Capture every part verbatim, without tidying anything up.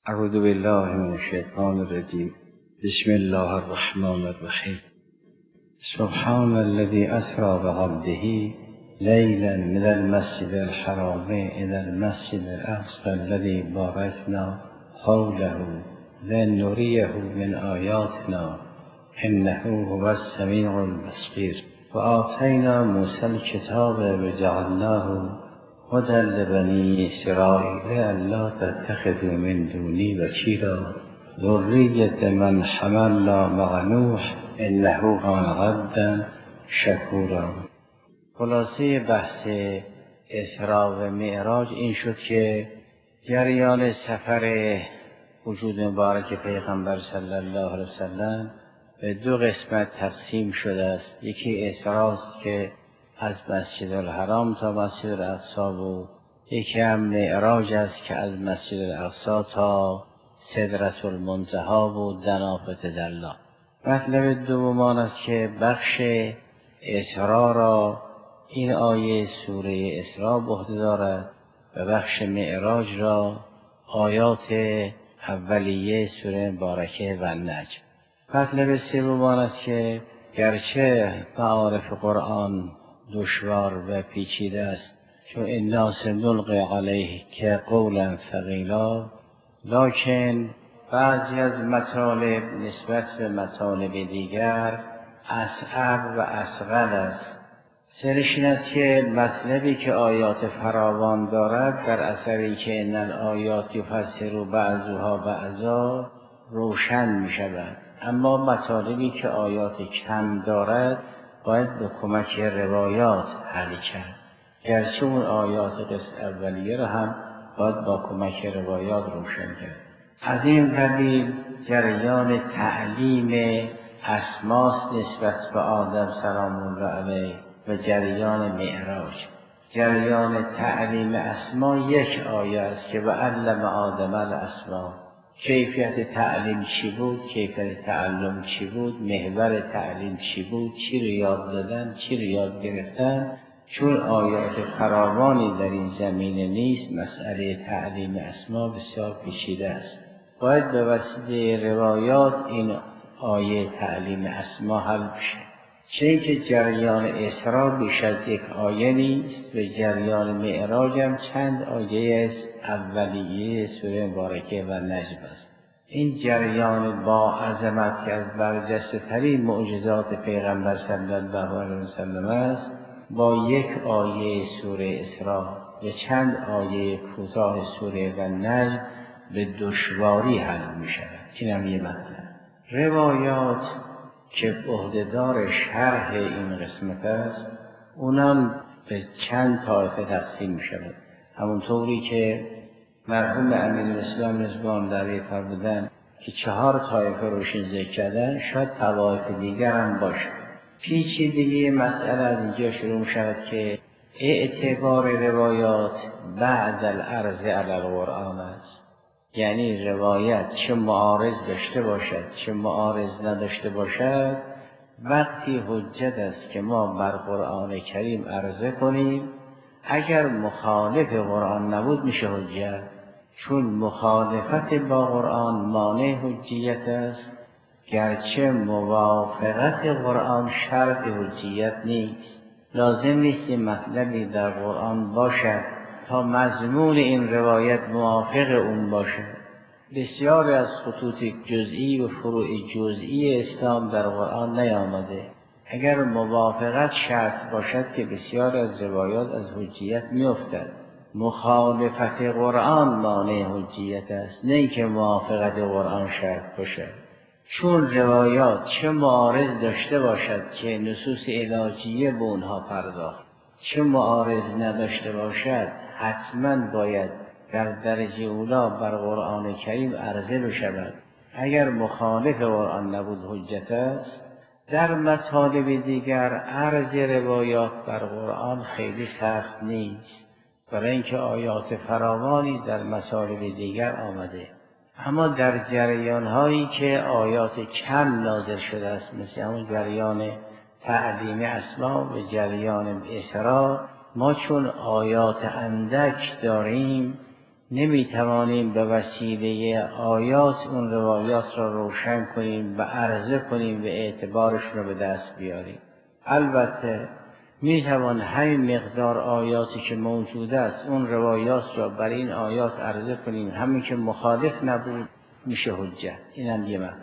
اعوذ بالله من الشیطان الرجیم. بسم الله الرحمن الرحیم. سبحان الذي اسرى بعبده لیلا من المسجد الحرام الى المسجد الاقصى الذي باركنا حوله لنريه من آیاتنا انه هو السمیع البصیر. وآتینا موسی الکتاب وجعلناه هدی لبنی اسرائیل الا تتخذوا من دونی وکیلا ذریة من حملنا مع نوح انه کان عبدا شکورا. خلاصه بحث اسراء و معراج این شد که جریان سفر وجود مبارک پیغمبر صلی الله علیه وسلم به دو قسمت تقسیم شده است. یکی اسراست که از مسجد الحرام تا مسجد الاقصی بود، یکی هم معراج است که از مسجد الاقصی تا سدرة المنتهی بود، دنافت دلا. مطلب دوم آن است که بخش اسراء را این آیه سوره اسراء به عهده دارد و بخش معراج را آیات اولیه سوره مبارکه و النجم. مطلب سوم آن است که گرچه معارف قرآن دشوار و پیچیده است، چون انا سنلقی علیک قولا ثقیلا، لکن بعضی از مطالب نسبت به مطالب دیگر اصعب و اثقل است. سرش این است که مطلبی که آیات فراوان دارد در اثری که ان الآیات یفسر بعضها بعضا روشن می شود، اما مطالبی که آیات کم دارد باید به کمک روایات حل کرد. گرچه اون آیات قسط اولیه را هم باید با کمک روایات روشن کرد. از این قبیل جریان تعلیم اسماست نسبت به آدم سلام الله علیه و جریان معراج. جریان تعلیم اسما یک آیه است که و علم آدم الاسما. کیفیت تعلیم چی بود، کیفیت تعلم چی بود، محور تعلیم چی بود، چی رو یاد دادن، چی رو یاد گرفتن. چون آیات فراوانی در این زمینه نیست، مسئله تعلیم اسما بسیار پیچیده است. باید به وسیله روایات این آیه تعلیم اسما حل بشه. چون که جریان اسراء بیش از یک آیه نیست و جریان معراج هم چند آیه است اولیه سوره مبارکه و نجم است. این جریان با عظمت که از برجسته ترین معجزات پیغمبر صلی الله علیه وسلم است، با یک آیه سوره اسراء و چند آیه کوتاه سوره و نجم به دشواری حل می شود. این هم یه مطلب. روایات که عهده‌دار شرح این قسمت است، اونم به چند طایفه تقسیم می شود. همونطوری که مرحوم امیرالاسلام رضوان علیه فرمودن که چهار طایفه روشن ذکر کردن، شاید طوایف دیگر هم باشه. پیچیدگی مسئله از اینجا شروع می شود که اعتبار روایات بعد العرض علی القرآن است. یعنی روایت چه معارض داشته باشد چه معارض نداشته باشد، وقتی حجت است که ما بر قرآن کریم عرضه کنیم، اگر مخالف قرآن نبود میشه حجت. چون مخالفت با قرآن مانع حجیت است، گرچه موافقت قرآن شرط حجیت نیست. لازم نیست این مطلبی در قرآن باشد تا مضمون این روایت موافق اون باشه. بسیاری از خطوط جزئی و فروع جزئی اسلام در قرآن نیامده. اگر موافقت شرط باشد که بسیاری از روایات از حجیت میافتد. مخالفت قرآن مانع حجیت است، نه اینکه موافقت قرآن شرط باشد. چون روایات چه معارض داشته باشد که نصوص الهیه به اونها پرداخت، چه معارض نداشته باشد حتما باید در درجه اولا بر قرآن کریم عرضه بشود. اگر مخالف قرآن نبود حجت است. در مطالب دیگر عرض روایات بر قرآن خیلی سخت نیست، برای اینکه آیات فراوانی در مطالب دیگر آمده. اما در جریان هایی که آیات کم نازل شده است، مثل همون جریان تعلیم اسما و جریان اسراء، ما چون آیات اندک داریم نمیتوانیم به وسیله آیات اون روایات را روشن کنیم و عرضه کنیم و اعتبارش را به دست بیاریم. البته میتوان همین مقدار آیاتی که موجود است اون روایات را بر این آیات عرضه کنیم، همین که مخالف نبود میشه حجت. اینم یه مطلب.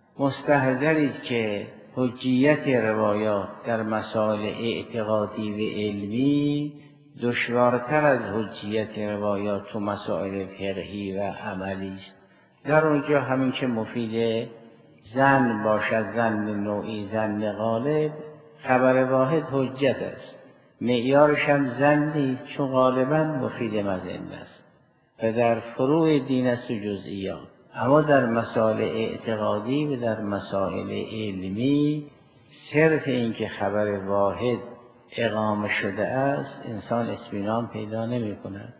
مستحضرید که حجیت روایات در مسائل اعتقادی و علمی دشوارتر از حجیت روایات تو مسائل فقهی و عملی است. در اونجا همین که مفید ظن باشد، ظن نوعی، ظن غالب، خبر واحد حجت است. معیارش هم ظن نیست، چون غالبا مفید مظن است و در فروع دین است و جزئیات. اما در مسائل اعتقادی و در مسائل علمی صرف این که خبر واحد اقامه شده است انسان اطمینان پیدا نمی کند.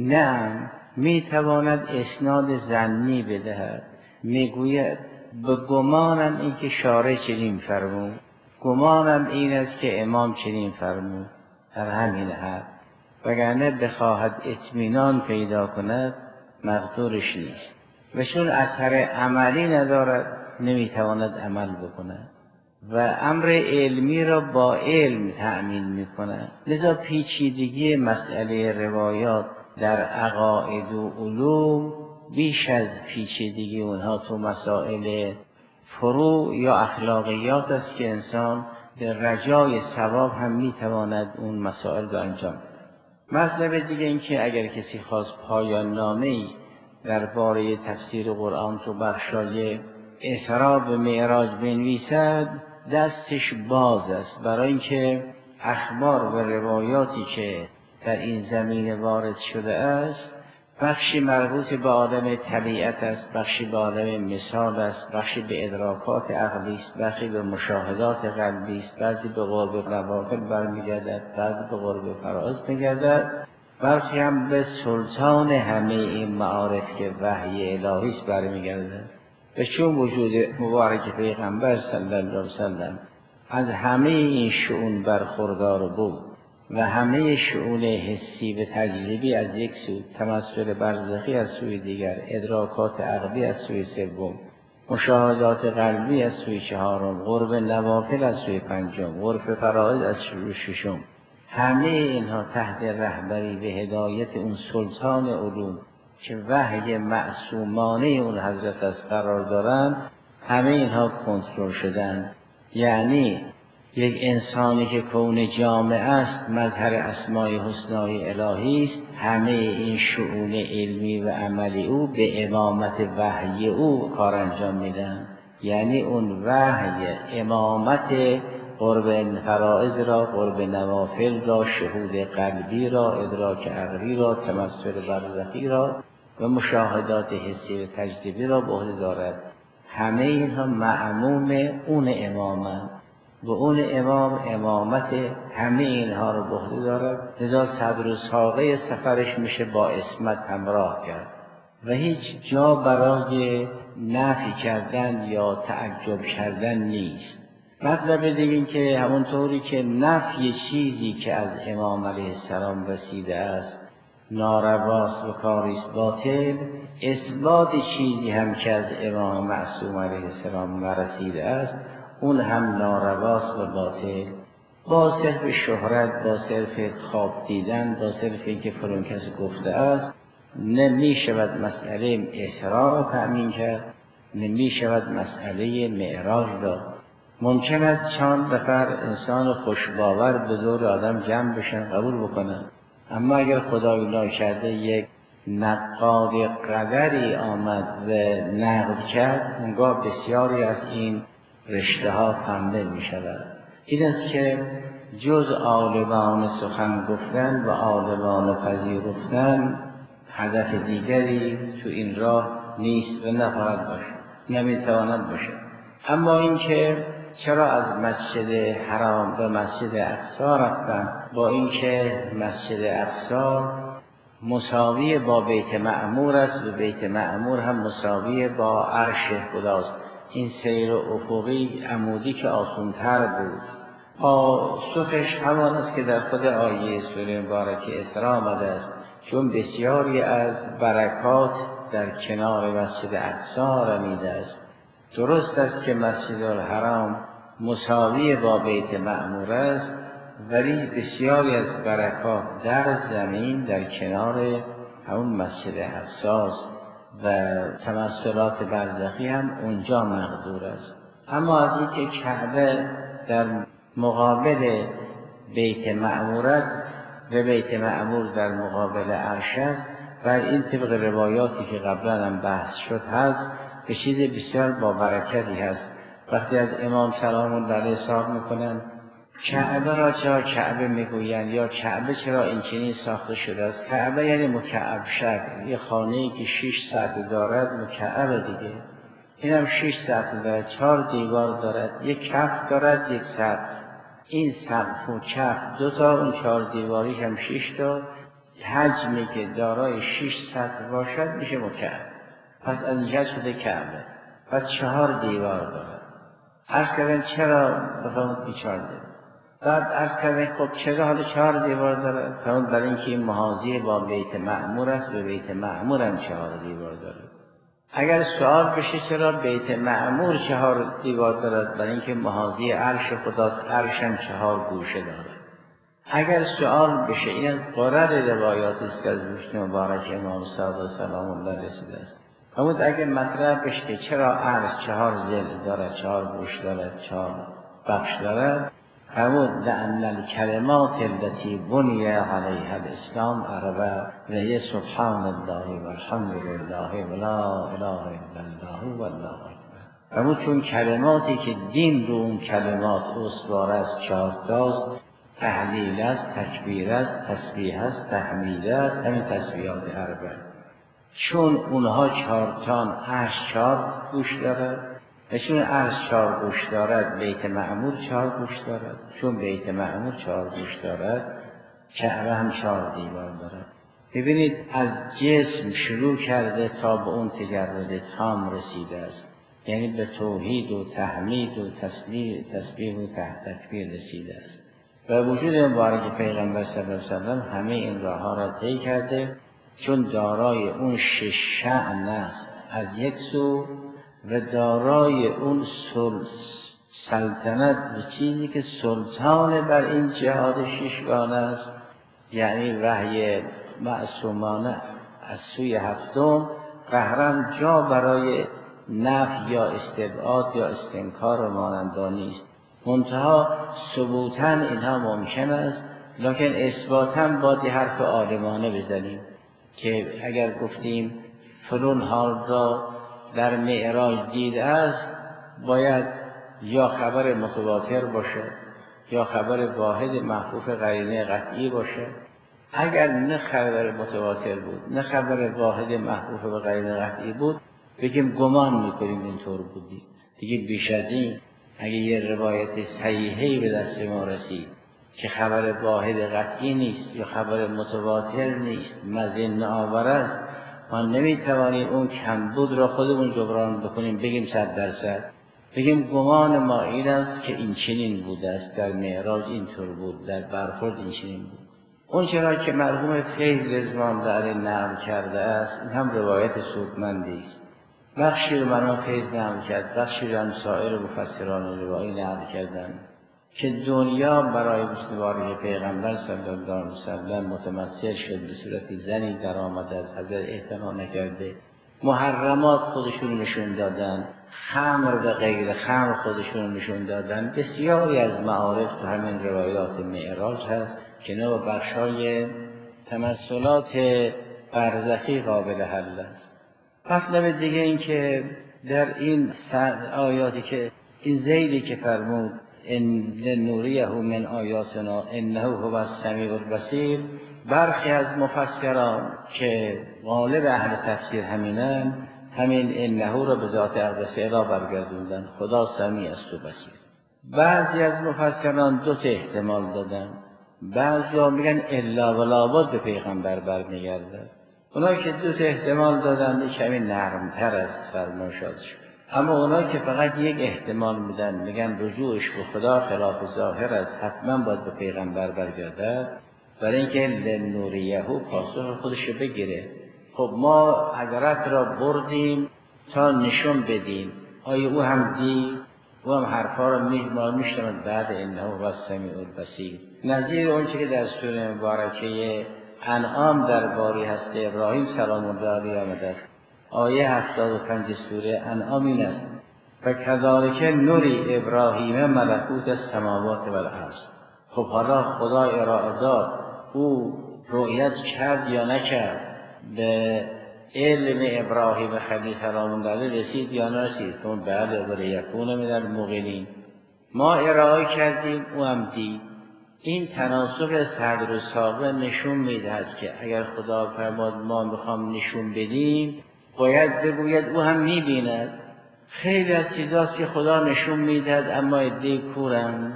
نه، می تواند اسناد ظنی بدهد، می گوید به گمانم این که شارع چنین فرمود، گمانم این است که امام چنین فرمود، در همین حد. وگرنه بخواهد اطمینان پیدا کند مقدورش نیست و چون اثر عملی ندارد نمیتواند عمل بکند و امر علمی را با علم تأمین میکند. لذا پیچیدگی مسئله روایات در عقاید و علوم بیش از پیچیدگی اونها تو مسائل فروع یا اخلاقیات است که انسان به رجای ثواب هم میتواند اون مسائل را انجام دهد. مطلب دیگه این که اگر کسی خواست پایان نامه‌ای درباره تفسیر قرآن تو بخشای اسراء و معراج بنویسد دستش باز است، برای اینکه اخبار و روایاتی که در این زمینه وارد شده است بخشی مربوط به عالم طبیعت است، بخشی به عالم مثال است، بخشی به ادراکات عقلی است، بخشی به مشاهدات قلبی است، بعضی به قرب نوافل برمیگردد، بعضی به قرب فرائض میگردد، بخشی هم به سلطان همه این معارف که وحی الهی است برمیگردد. و چون وجود مبارک پیغمبر صلی الله علیه وسلم از همه این شؤون برخوردار بود و همه شؤون حسی و تجربی از یک سو، تمثل برزخی از سوی دیگر، ادراکات عقلی از سوی سوم، مشاهدات قلبی از سوی چهارم، قرب نوافل از سوی پنجم، قرب فرائض از سوی ششم، همه اینها تحت رهبری و هدایت اون سلطان علوم که وحی معصومانه اون حضرت از قرار دارن، همه اینها کنترل شدن. یعنی یک انسانی که کون جامع است مظهر اسمای حسنای الهی است، همه این شؤون علمی و عملی او به امامت وحی او کار انجام میدن. یعنی اون وحی امامت قرب فرائض را، قرب نوافل را، شهود قلبی را، ادراک عقلی را، تمثل برزخی را و مشاهدات حسی و تجربی را به عهده دارد. همه اینها معموم اون امامن و اون امام امامت همه اینها رو به عهده دارد. لذا صدر و ساقه سفرش میشه با عصمت همراه کرد و هیچ جا برای نفی کردن یا تعجب کردن نیست. مطلب دیگه این که همونطوری که نفی چیزی که از امام علیه السلام رسیده است نارواست و کاریست باطل، اثبات چیزی هم که از امام معصوم علیه السلام نرسیده است اون هم نارواست و باطل. با صرف شهرت، با صرف خواب دیدن، با صرف اینکه فلان کسی گفته است نمی شود مسئله اسراء را تأمین کرد، نمی شود مسئله معراج را. ممکن است چند نفر انسان خوشباور به دور آدم جمع بشن قبول بکنن، اما اگر خدای ناکرده یک نقاد قدری آمد و نقد کرد، اونگاه بسیاری از این رشته ها کامل می شود. این است که جز عالمان سخن گفتن و عالمان پذیرفتن هدف دیگری تو این راه نیست و نخواهد باشد، نمیتواند باشد. اما اینکه چرا از مسجد حرام به مسجد اقصی رفتن، با اینکه مسجد اقصی مساوی با بیت معمور است و بیت معمور هم مساوی با عرش خداست، این سیر افقی عمودی که آسان‌تر بود. پاسخش همان است که در خود آیه سوره مبارکه اسراء آمده است چون بسیاری از برکات در کنار مسجد اقصی رمیده است. درست است که مسجد الحرام مساوی با بیت معمور است، ولی بسیاری از برکات در زمین در کنار همون مسجد اقصی است و تمثلات برزخی هم اونجا مقدور است. اما از اینکه کعبه در مقابل بیت معمور است و بیت معمور در مقابل عرش است و این طبق روایاتی که قبلا هم بحث شد هست، به چیز بسیار با برکتی هست. وقتی از امام سلام الله علیه سوال میکنن کعبه را چرا کعبه میگویند یا کعبه چرا این چنین ساخته شده است؟ کعبه یعنی مکعب شکل، یه خانه‌ای که شش سطح دارد مکعب دیگه. این هم شش سطح دارد، چهار دیوار دارد، یک کف دارد، یک سقف. این سقف و کف دو تا، اون چهار دیواریش هم شش تا. حجمی که دارای شش سطح باشد میشه مکعب. پس از اینجا شده کعبه. پس چهار دیوار دارد. عرض کردن چرا بفرمود بیچار دیوار؟ بعد عرض کردن خب چرا حالا چهار دیوار دارد؟ فرمود برای اینکه این محاذی با بیت معمور است و بیت معمور هم چهار دیوار دارد. اگر سوال بشه چرا بیت معمور چهار دیوار دارد؟ برای اینکه محاذی عرش خداست، عرش هم چهار گوشه دارد. اگر سوال بشه، این از قرر روایات است که از روشن مبارک امام صادق سلام الله رسیده است. فرمود اگر مطرح بشه که چرا عرش چهار ضلع دارد، چهار گوش دارد، چهار بخش دارد، فرمود لأن الکلمات التي بنی علیها الاسلام اربع و هی سبحان الله و الحمد لله و لا اله الا الله و الله اکبر. فرمود چون کلماتی که دین رو اون کلمات استوار است چهار تاست، تحلیل است، تکبیر است، تسبیح است، تحمید است، همین تسبیحات اربع. چون اونها چهار تان، عرش چهار گوش دارد و چون عرش چهار گوش دارد، بیت معمور چهار گوش دارد. چون بیت معمور چهار گوش دارد، کعبه هم چهار دیوار دارد. ببینید از جسم شروع کرده تا به اون تجرد تام رسیده است، یعنی به توحید و تحمید و تسبیح تسبیح و تکبیر رسیده است. و وجود مبارک پیغمبر صلی الله علیه و سلم همه این راه ها را طی کرده، چون دارای اون شش شأن است از یک سو و دارای اون سلطنت و چیزی که سلطان بر این جهاد ششگانه است، یعنی وحی معصومانه از سوی هفتم قهرن جا برای نفی یا استبعاد یا استنکار و مانندانی است. منتها ثبوتاً اینها ممکن است، لکن اثباتاً باید حرف عالمانه بزنیم که اگر گفتیم فلان حال را در معراج دیده است، باید یا خبر متواتر باشه یا خبر واحد محفوف قرینه قطعی باشه. اگر نه خبر متواتر بود نه خبر واحد محفوف به قرینه قطعی بود، بگیم گمان میکنیم اینطور بودی. دیگه بیش از این اگه یه روایت صحیحی به دست ما رسید که خبر واحد قطعی نیست یا خبر متواتر نیست، مزن آور است، ما نمیتوانیم اون کمبود را خودمون جبران بکنیم بگیم صد درصد. بگیم گمان ما این است که این چنین بوده است، در معراج اینطور بود، در برخورد این چنین بود. اون چرا که مرحوم فیض رضوان الله نقل کرده است، این هم روایت سودمندی است. بخشی رو مرحوم فیض نقل کرد، بخشی رو هم سایر مفسران روایی نقل کردن که دنیا برای مبارک پیغمبر صلی الله علیه و سلم متمثل شد به صورت زنی در آمده از حضرت اعتنا نکرده، محرمات خودشون نشون دادن، خمر و غیر خمر خودشون نشون دادن. بسیاری از معارف تو همین روایات معراج هست که نه و بخشای تمثلات برزخی قابل حل است. مطلب دیگه این که در این آیاتی که این ذیلی که فرمود ان لنوریه من آیاتنا انه هو السمیع البصیر، برخی از مفسران که غالب اهل تفسیر همینن، همین انه را به ذات اقدس اله برگردوندن، خدا سمیع است و بصیر. بعضی از مفسران دو تا احتمال دادن، بعضی میگن الا ولا بد به پیغمبر برمیگرده. اونایی که دو تا احتمال دادن کمی نرمتر از فرمایشات شد. اما اونایی که فقط یک احتمال میدن، میگن رجوعش به خدا خلاف ظاهر است، حتما باید به پیغمبر برگردد، برای اینکه لنوریهو پاسخ خودشو بگیره. خب ما حضرت را بردیم تا نشون بدیم، آیا او هم دید؟ او هم حرفا را میشنود بعد انه هو السمیع البصیر. نظیر اون چیزی که در سوره مبارکه انعام درباره هست ابراهیم سلام الله علیه آمده است، آیه هفتاد و پنج سوره انعام این است: و کذالک نوری ابراهیم ملکوت السماوات و الارض. خب حالا خدا ارائه داد، او رؤیت کرد یا نکرد؟ به علم ابراهیم خلیل سلام الله علیه رسید یا نرسید؟ اون بله و لیکون من الموقنین. ما ارائه کردیم، او هم دید. این تناسق صدر و ساقه نشون میدهد که اگر خدا فرماد ما میخوام نشون بدیم، باید بگوید او هم میبیند. خیلی از چیزاست که خدا نشون میدهد اما عده‌ای کورن.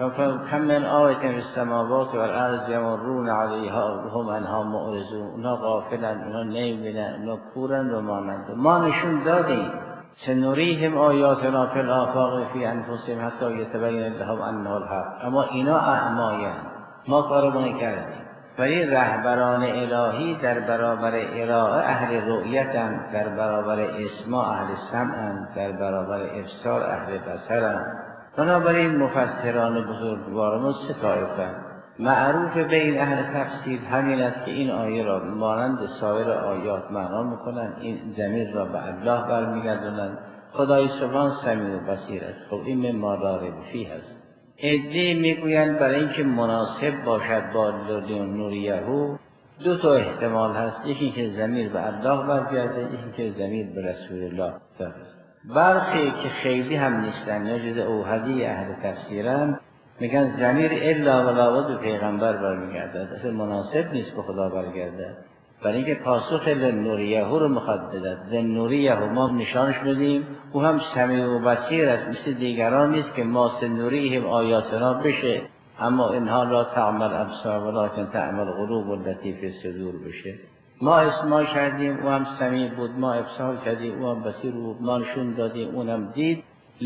کم من آیة فی السماوات و الارض یمرون علیها هم عنها معرضون. اونا غافلن، اونا نمیبینن، اونا کورن و مانند. ما نشون دادیم سنریهم آیاتنا فی الآفاق فی انفسهم حتی یتبین لهم انه الحق. اما اینا اعمایان، ما کارمون کردیم. ولی رهبران الهی در برابر ارائه اهل رؤیتند، در برابر اسماع اهل سمعند، در برابر ابصار اهل بصرند. بنابراین مفسران بزرگوار ما سه طایفه. معروف بین اهل تفسیر همین است که این آیه را مانند سایر آیات معنا میکنند، این ضمیر را به الله برمیگردانند. خدای سبحان سمیع و بصیر است. خب این مما لا ریب فیه است. عده‌ای میگویند برای اینکه مناسب باشد با نوریهو دو تا احتمال هست، یکی که ضمیر به الله برگرده، یکی که ضمیر به رسول الله برگرده. برخی که خیلی هم نیستن یا جز اوحدی اهل تفسیرن میگن ضمیر الا ولا بد به پیغمبر برمیگرده، اصلا مناسب نیست به خدا برگرده، برای اینکه پاسخ لنوریهو رو مخاطب داد. لنوریهو ما نشانش بدیم، او هم سمیع و بصیر است، مثل دیگران نیست که ما سنوریهم آیاتنا بشه اما اینها لا تعمل ابصار ولکن تعمل قلوب التي فی الصدور بشه. ما اسماع کردیم، او هم سمیع بود، ما ابصار کردیم، او هم بصیر بود، ما نشون دادیم، اونم دید.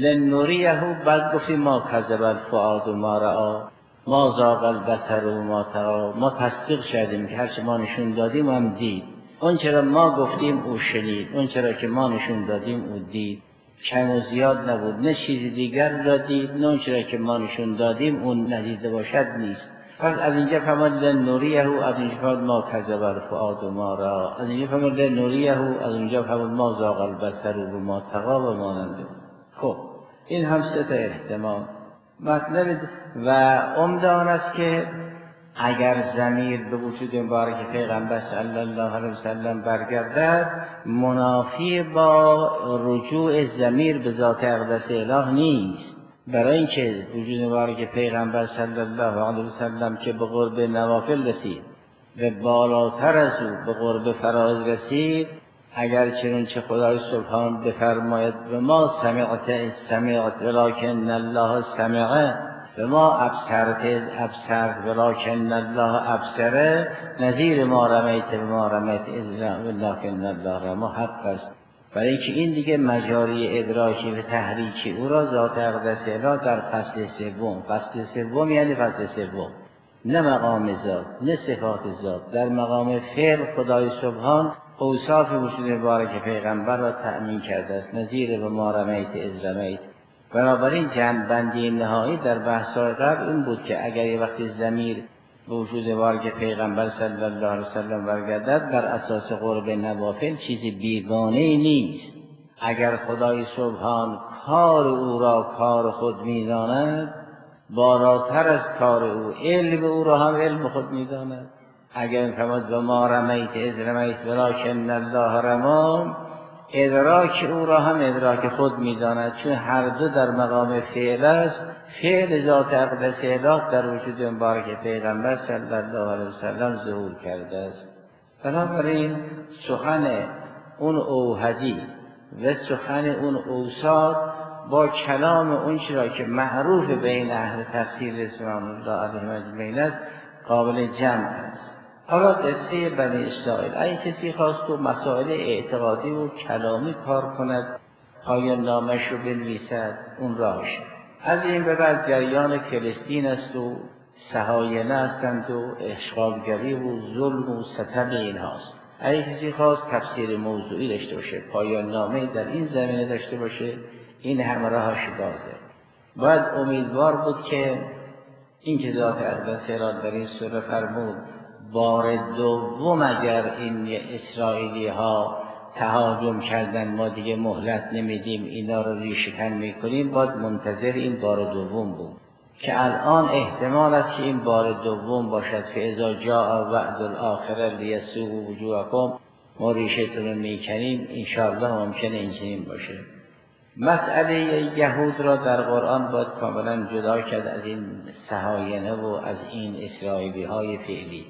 لنوریهو بعد گفتیم ما کذب الفؤاد ما رأی، ما زاغ البصر و ما طغی. ما تصدیق کردیم که هرچه ما نشون دادیم هم دید. اون چرا ما گفتیم او شنید، اون چرا که ما نشون دادیم او دید. کم و زیاد نبود، نه چیز دیگر را دید، نه اون چرا که ما نشون دادیم اون ندیده باشد نیست. پس از اینجا فرمود لنوریهو، از اینجا فرمود ما کذب الفؤاد ما رأی، از اینجا فرمود لنوریهو، از اینجا فرمود ما زاغ البصر و ما طغی و مانند. خب این هم سه تا احتمال مطلب. و عمده آن است که اگر ضمیر به وجود مبارک پیغمبر صلی الله علیه وسلم برگردد، منافی با رجوع ضمیر به ذات اقدس اله نیست. برای اینکه وجود مبارک پیغمبر صلی الله علیه وسلم که به قرب نوافل رسید و بالاتر از او به قرب فرائض رسید، اگر چنانچه خدای سبحان بفرماید به ما سمعت سمعت ولکن الله سمعه، به ما ابصرت ابصرت ولکن الله ابصره، نظیر ما رمیت به ما رمیت ولکن الله رما حق است. برای اینکه این دیگه مجاری ادراکی و تحریکی او را ذات اقدس اله در فصل سوم، فصل سوم یعنی فصل سوم، نه مقام ذات نه صفات ذات، در مقام فعل خدای سبحان اوصاف وجود مبارک پیغمبر را تأمین کرده است، نظیر به ما رمیت اذ رمیت. بنابراین جنبندی نهایی در بحث‌های قبل این بود که اگر یه وقتی ضمیر به وجود مبارک پیغمبر صلی الله علیه وسلم برگردد بر اساس قرب نوافل چیزی بیگانه نیست. اگر خدای سبحان کار او را کار خود می‌داند، بالاتر از کار او علم او را هم علم خود می‌داند. اگر فرمود به ما رمیت اذ رمیت ولکن الله رما، ادراک او را هم ادراک خود می‌داند، چون هر دو در مقام فعل است. فعل ذات اقدس اله در وجود مبارک پیغمبر صلی الله علیه وسلم ظهور کرده است. بنابراین سخن اون اوحدی و سخن اون اوساد با کلام اون چرا که معروف بین اهل تفسیر رضوان الله علیهم اجمعین است قابل جمع است. حالا قصه بنی اسرائیل، اگه کسی خواست تو مسائل اعتقادی و کلامی کار کند، آیا نامش رو بنویسد، اون راهش. از این به بعد جریان فلسطین است و صهاینه هستند و اشغالگری و ظلم و ستم اینهاست. اگه کسی خواست تفسیر موضوعی داشته باشه، پایان نامه در این زمینه داشته باشه، این همه راهش بازه. باید امیدوار بود که این که ذات اقدس را در این سوره فرمود بار دوم اگر این اسرائیلی ها تهاجم کردن ما دیگه مهلت نمیدیم، اینا رو ریشه‌کن میکنیم، باید منتظر این بار دوم بود که الان احتمال است که این بار دوم باشد که اذا جاء وعد الاخره لیسوء وجوهکم، ما ریشه‌تون رو میکنیم. انشاءالله ممکنه اینچنین باشه. مسئله یهود را در قرآن باید کاملا جدا کرد از این صهاینه و از این اسرائیلی های فعلی.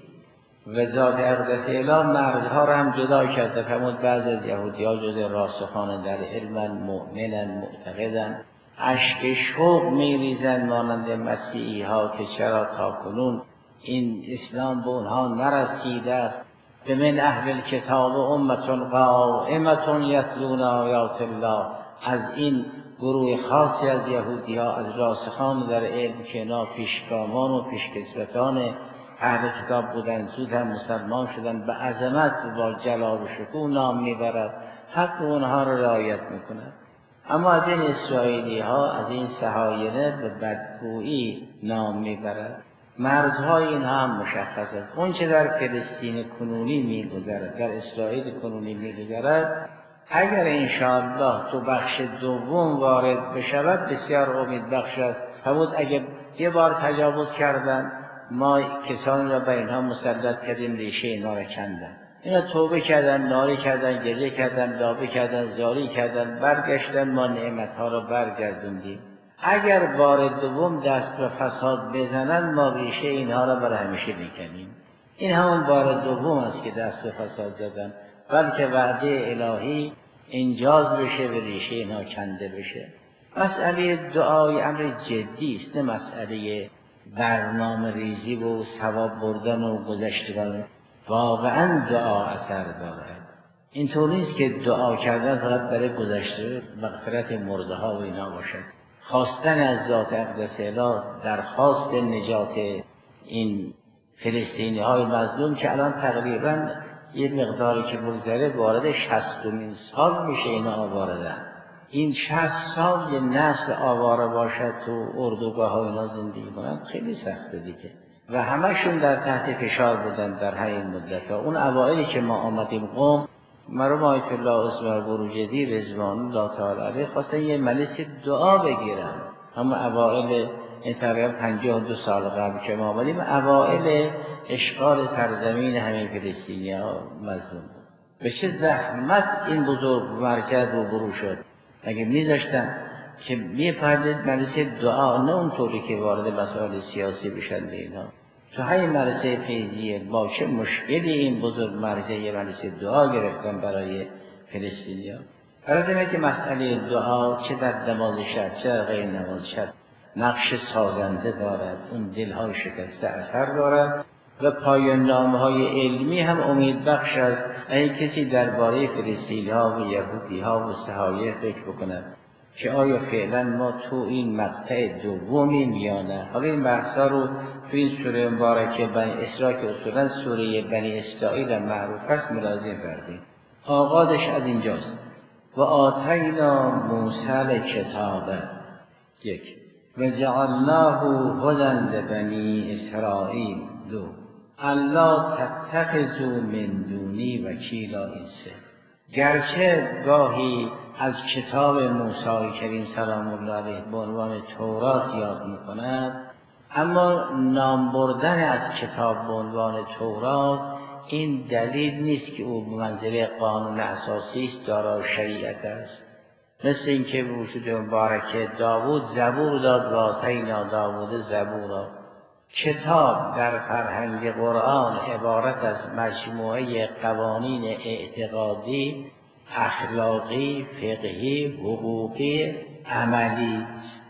و ذات اقدس اله مرزها را هم جدا کرده. فرمود بعض از یهودی ها جز راسخان در علم مؤمنن معتقدن، اشک شوق میریزن مانند مسیحی ها که چرا تاکنون این اسلام به اونها نرسیده است. به من اهل الکتاب امتون قائمتون یتلون آیات الله. از این گروه خاصی از یهودی ها، از راسخان در علم که اینا پیشگامان و پیشکسوتان اهل کتاب بودن، زود هم مسلمان شدن، به عظمت و جلال و شکوه نام میبرد، حق اونها رو رعایت میکنند. اما از این اسرائیلی ها، از این صهاینه به بدگویی نام میبرد. مرزهای اینها هم مشخص است. اون چه در فلسطین کنونی میگذرد، در اسرائیل کنونی میگذرد، اگر انشاءالله تو بخش دوم وارد بشود بسیار امید بخش است. فرمود اگر یه بار تجاوز کردن، ما کسانی را به اینها مسلط کردیم، ریشه اینا را کندن، اینا توبه کردن، ناری کردن، گریه کردن، لابه کردن، زاری کردن، برگشتن، ما نعمتها را برگردوندیم. اگر بار دوم دست به فساد بزنن، ما ریشه اینها را برای همیشه میکنیم. این همون بار دوم است که دست به فساد زدن، بلکه وعده الهی انجاز بشه و ریشه اینها کنده بشه. مسئله دعای امر جدی است، نه مسئله برنامه ریزی و ثواب بردن و گذشتگان. واقعا دعا اثر دارد. اینطور نیست که دعا کردن فقط برای گذشته مغفرت مرده ها و اینا باشد. خواستن از ذات اقدس اله، درخواست نجات این فلسطینی های مظلوم که الان تقریبا یه مقداری که بگذره وارد شصتمین سال میشه اینا آواردن. این شصت سال یه نسل آواره باشد تو اردوگاه ها اینا زندگی کنن خیلی سخته دیگه. و همشون در تحت فشار بودن در همین مدت ها. اون اوائلی که ما آمدیم قم، مرحوم آیت الله عثمان بروجردی رضوان الله تعالی علیه خواستن یه مجلس دعا بگیرن. همون اوائل این تقریبا پنجاه و دو سال قبل که ما آمدیم، اوائل اشغال سرزمین همین فلسطینی ها مظلوم بود. به چه زحمت این بزرگ مرکز روبرو شد. اگه میذاشتن که میپردید مجلس دعا، نه اونطوری که وارد مسائل سیاسی بشن اینا. تو همین مدرسه فیضیه با چه مشکلی این بزرگ مرجع یه مجلس دعا گرفتن برای فلسطینیا. برای اینه که مسئله دعا چه در نماز شب چه در غیر نماز شب نقش سازنده دارد، اون دلهای شکسته اثر دارد و پایان نامه‌های علمی هم امید بخش است. اگه کسی درباره فلسطینی‌ها و یهودی‌ها و صهاینه فکر بکند که آیا فعلا ما تو این مقطع دومیم یا نه. حالا این بحثا رو تو این سوره مبارکه بنی اسرائیل که اصولا سوره بنی اسرائیل معروف است ملاحظه کردیم. آغازش از اینجاست. و آتینا موسی کتاب یک و جعلناه هدی لبنی اسرائیل دو الا تتخذوا من دونی وکیلا. این سه گرچه گاهی از کتاب موسی کریم سلام الله علیه به عنوان تورات یاد می‌کند، اما نام بردن از کتاب به عنوان تورات این دلیل نیست که او به منزله قانون اساسی است، دارای شریعت است. مثل اینکه به وجود مبارکه داوود زبور داد و آتینا داوود زبورا. کتاب در فرهنگ قرآن عبارت از مجموعه قوانین اعتقادی، اخلاقی، فقهی، حقوقی، عملی،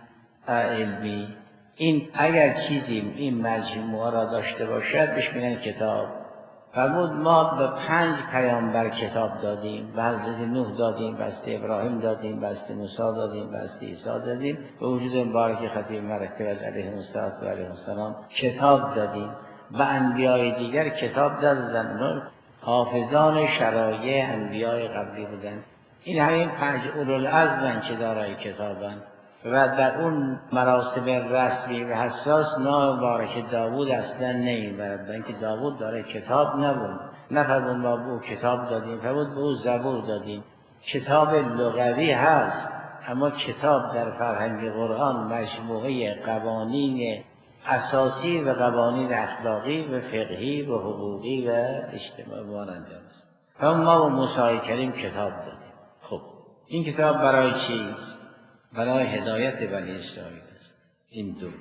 علمی. این اگر چیزی این مجموعه را داشته باشد بهش میگن کتاب. فرمود ما به پنج پیامبر کتاب دادیم، به حضرت نوح دادیم، به حضرت ابراهیم دادیم، به حضرت موسی دادیم، به حضرت عیسی دادیم، به وجود مبارک خطیب مرکب علیه السلام و علیه السلام کتاب دادیم. و انبیای دیگر کتاب دادن، حافظان شرایع انبیای قبلی بودن. این همین پنج اولوالعزم که دارای کتابن و در اون مراسم رسمی و حساس نام مبارک داوود اصلا نمیبرد، برای اینکه داوود داره کتاب نبود. نفرمود ما به او کتاب دادیم، فرمود به او زبور دادیم. کتاب لغوی هست، اما کتاب در فرهنگ قرآن مجموعه قوانین اساسی و قوانین اخلاقی و فقهی و حقوقی و اجتماعی مانند است. ما به موسی کریم کتاب دادیم. خب این کتاب برای چیست؟ برای هدایت بنی اسرائیل است. این دو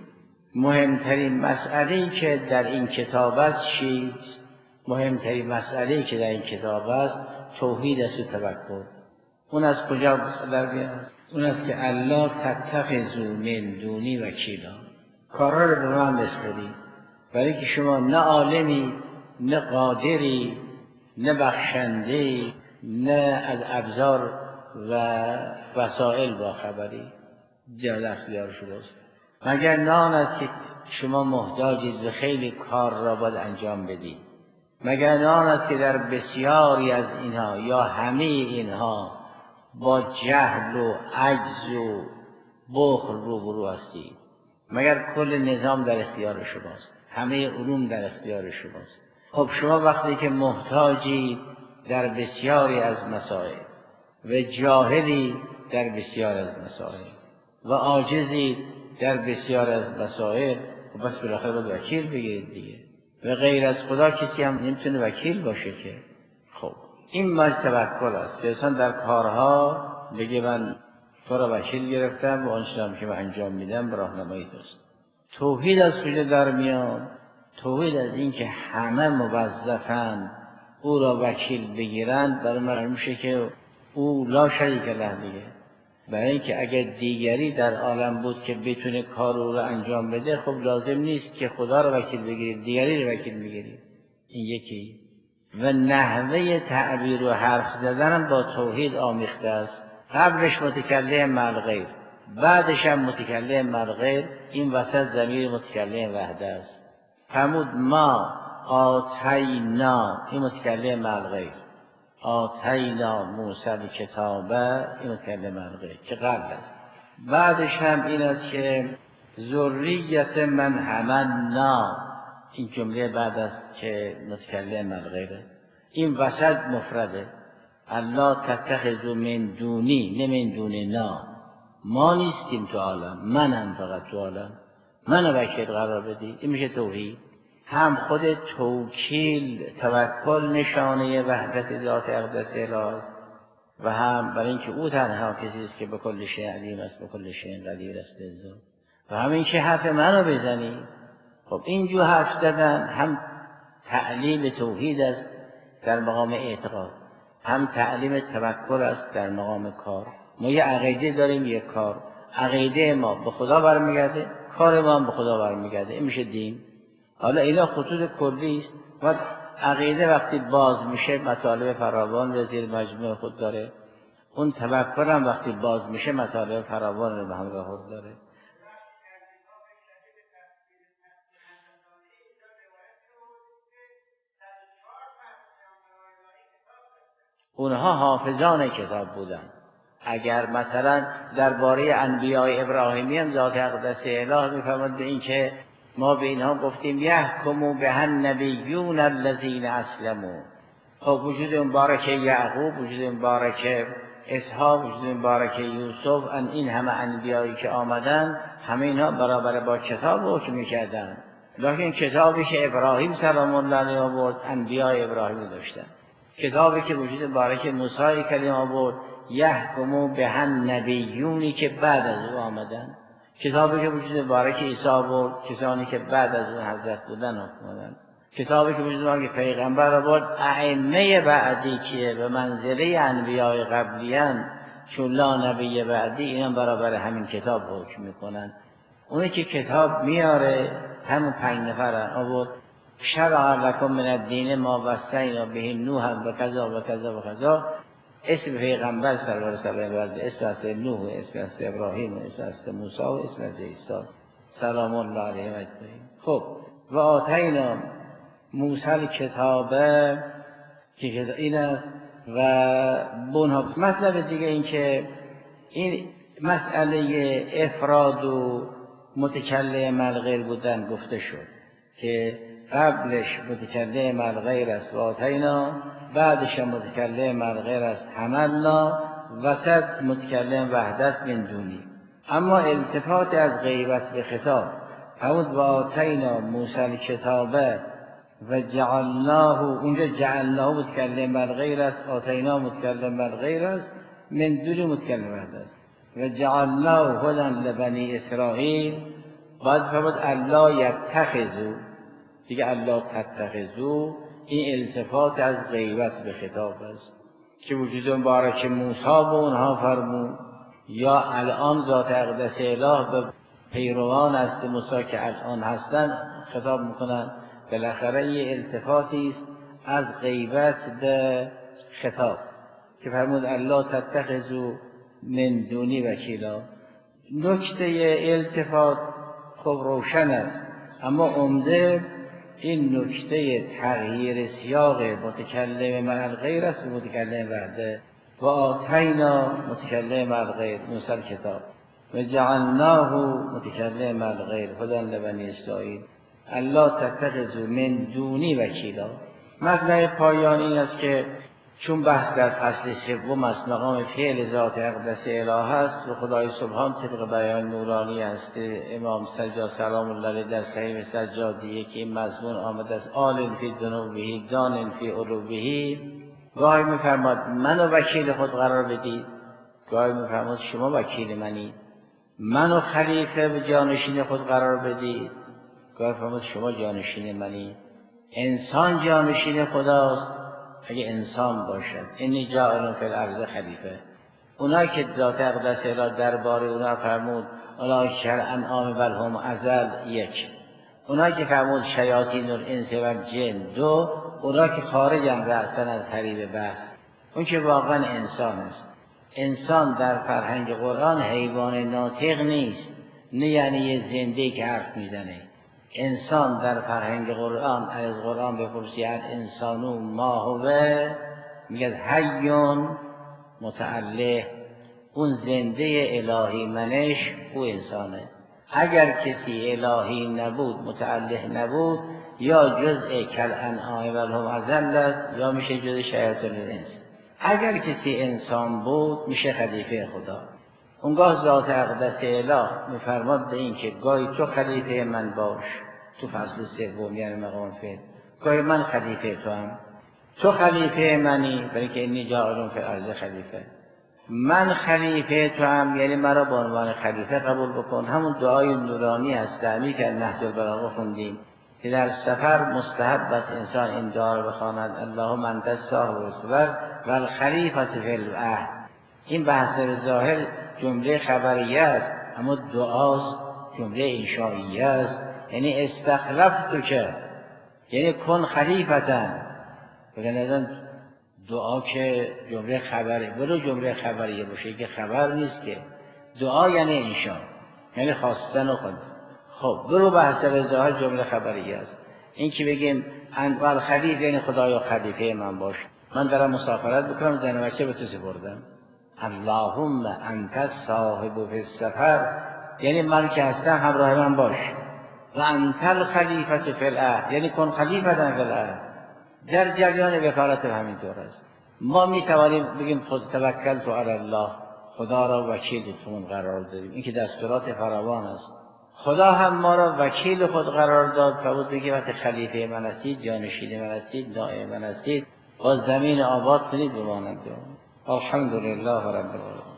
مهمترین مسئله‌ای که در این کتاب است چیست؟ مهمترین مسئله‌ای که در این کتاب است توحید است و توکل. اون از کجا در میاد؟ اون است که الله تتخذوا من دونی وکیلا، کارا رو به من بسپارید، برای اینکه شما نه عالمی، نه قادری، نه بخشنده، نه از ابزار و وسائل با خبری در اختیار شداست. مگر نه آن است که شما محتاجید و خیلی کار را باید انجام بدید. مگر نه آن است که در بسیاری از اینها یا همه اینها با جهل و عجز و بخل روبرو هستید. مگر کل نظام در اختیار شماست، همه علوم در اختیار شماست. خب شما وقتی که محتاجی در بسیاری از مسائل و جاهلی در بسیار از مسائل و عاجزی در بسیار از مسائل، و بس بالاخره باید وکیل بگیرید دیگه. و غیر از خدا کسی هم نمیتونه وکیل باشه که. خب این ماج توکل است که اصلا در کارها بگه من تو را وکیل گرفتم و آنچه هم که من انجام میدم به راهنمایی توست. توحید از کجا در میاد؟ توحید از این که همه موظفن او را وکیل بگیرند. برای من میشه که او لا شریک له دیگه، برای اینکه اگر دیگری در عالم بود که بتونه کار او را انجام بده، خب لازم نیست که خدا را وکیل بگیرید، دیگری را وکیل بگیرید. این یکی. و نحوه تعبیر و حرف زدن هم با توحید آمیخته است. قبلش متکلم مع الغیر، بعدش هم متکلم مع الغیر. این وسط ضمیر متکلم وحده است. فرمود ما آتینا، این متکلم مع الغیر. آتینا موسی کتابه، این متکلم مع الغیر که قبل است. بعدش هم این است که ذریت من حملنا، این جمله بعد است که متکلم مع الغیره. این وسط مفرده. الله تتخذوا من دونی، نه من دوننا. ما نیستیم تو عالم، منم فقط تو عالم، من وکیل قرار بدی. این میشه توحید. هم خود توکیل توکل نشانه وحدت ذات اقدس الهی و هم برای اینکه او تنها کسی است که به کل شیء علیم است، به کل شیء قدیر است و همین که حرف منو بزنی. خب اینجور حرف زدن هم تعلیم توحید است در مقام اعتقاد، هم تعلیم توکل است در مقام کار. ما یه عقیده داریم، یه کار. عقیده ما به خدا برمیگرده، کار ما هم به خدا برمیگرده. این میشه دین. حالا اینا خطوط کلی است و عقیده وقتی باز میشه مطالب فراوان رو زیر مجموع خود داره. اون توکل هم وقتی باز میشه مطالب فراوان رو به همراه خود داره. اونها حافظان کتاب بودن. اگر مثلا درباره انبیاء ابراهیمی هم ذات اقدس الهی میفرماد به این که ما به اینها گفتیم یحکموا به النبیون الذین اسلموا. خب وجود مبارک یعقوب، وجود مبارک اسحاق، وجود مبارک یوسف، ان این همه انبیایی که آمدن همه اینا برابر با کتاب حکم میکردن. لیکن کتابی که ابراهیم سلام الله علیه آورد انبیاء ابراهیمی داشتن. کتابی که وجود مبارک موسی کلیم آورد یحکموا به النبیونی که بعد از او آمدن. کتابی که وجود مبارک عیسی آورد کسانی که بعد از اون حضرت بودن حکمدن. کتابی که وجود مبارک پیغمبر آورد ائمه بعدی که به منزله انبیاء قبلیان چون لا نبی بعدی، اینا برابر همین کتاب حکم میکنن. اونی که کتاب میاره همون پنج نفرن آورد شرع لکم من الدین ما وصینا به نوح و کذا و کذا و کذا. اسم پیغمبر صلی الله علیه و سلم، اسم از نوح، اسم از ابراهیم، اسم از موسی و اسم از عیسی سلام الله علیهم اجمعین. خب و آتینا موسی کتابه که این است و بنها. مطلب دیگه این که این مسئله افراد و متکلم الغیر بودن گفته شد که قبلش متکلم الغیر است و آتینا، بعدش متکلم الغیر است حملنا، وسط متکلم وحده است من دونی. اما التفات از غیبت به خطاب همون و آتینا موسی کتابه و جعلناه، اونجا جعلناه متکلم الغیر است، آتینا متکلم الغیر است، من دونی متکلم وحده است. و جعلناه هدی لبنی اسرائیل، باید فرمود الله یتخذوا، دیگه الله تتخذوا، این التفات از غیبت به خطاب است که وجود مبارک موسی به اونها فرمود، یا الان ذات اقدس اله به پیروان است موسی که الان هستن خطاب میکنن. بالاخره یه التفاتی است از غیبت به خطاب که فرمود الله تتخذوا من دونی وکیلا. نکته التفات خب روشن است، اما عمده این نکته تغییر سیاق متکلم مع الغیر است و متکلم وحده. و آتینا متکلم الغیر موسی کتاب و جعلناه متکلم الغیر هدی لبنی اسرائیل الله تتخذوا من دونی وکیلا. مطلب پایانی این است که چون بحث در فصل سوم از مقام فعل ذات اقدس اله است و خدای سبحان طبق بیان نورانی است امام سجاد سلام الله علیه در صحیح سجادیه که این مضمون آمده است آل فی ذنوبه دان فی علوبه. گاهی میفرماد منو وکیل خود قرار بدید، گاهی میفرماد شما وکیل منی. منو خلیفه به جانشین خود قرار بدید، گاهی فرمود شما جانشین منی. انسان جانشین خداست اگه انسان باشد. اینی جاعل فی الارض خلیفه. اونایی که ذات اقدس اله درباره اونا فرمود اولئک کالانعام بل هم اضل، یک. اونایی که فرمود شیاطین الانس و الجن، دو. اونایی که خارجن رأسن از حریب بحث، اون که واقعا انسان است. انسان در فرهنگ قرآن حیوان ناطق نیست، نه یعنی یه زنده که حرف میزنه. انسان در فرهنگ قرآن، از قرآن بپرسی انسانو ما هوه، میگه حیون متعله، اون زنده الهی منش او انسانه. اگر کسی الهی نبود، متعله نبود، یا جزء کالانعام بل هم اضل است یا میشه جزء شیاطین الانس. اگر کسی انسان بود میشه خلیفه خدا. اونگاه ذات اقدس اله میفرماد به این که گاهی تو خلیفه من باش، تو فصل سوم یعنی مقام فعل، گاهی من خلیفه تو هم. تو خلیفه منی برای که اینی جاعل فی الارض خلیفه، من خلیفه تو هم یعنی مرا به عنوان خلیفه قبول بکن. همون دعای نورانی هست دعمی که نهج البلاغه خوندیم که در سفر مستحب است انسان این دعا رو بخواند اللهم انت صاحب الصبر و الخلیفة فی العهد. این بحث ظاهر جمله خبریه است، اما دعاست جمله انشائیه است. یعنی استخلفت که یعنی کن خلیفتن. بگن ازن دعا که جمله خبری برو جمله خبریه باشه که خبر نیست که دعا یعنی انشا، یعنی خواستن و خود. خب برو بحث ظاهر جمله خبریه است. این که بگیم انوال خلیفه یعنی خدایا خلیفه من باش، من دارم مسافرت بکنم زن و بچه به تو سپردم، اللهم انت صاحب فی السفر یعنی من که هستم همراه من باش، و انت الخلیفة فی الارض یعنی کن خلیفة فی الارض. در جریان وکالت همینطور است. ما می توانیم بگیم خود توکلت علی الله، خدا را وکیل خود قرار دادیم، این که دستورات فراوان است. خدا هم ما را وکیل خود قرار داد، فرمود بگه وقتی خلیفه من هستید، جانشین من هستید، نائب من هستید، با زمین آباد کنید بمانند. الحمدلله رب العالمین.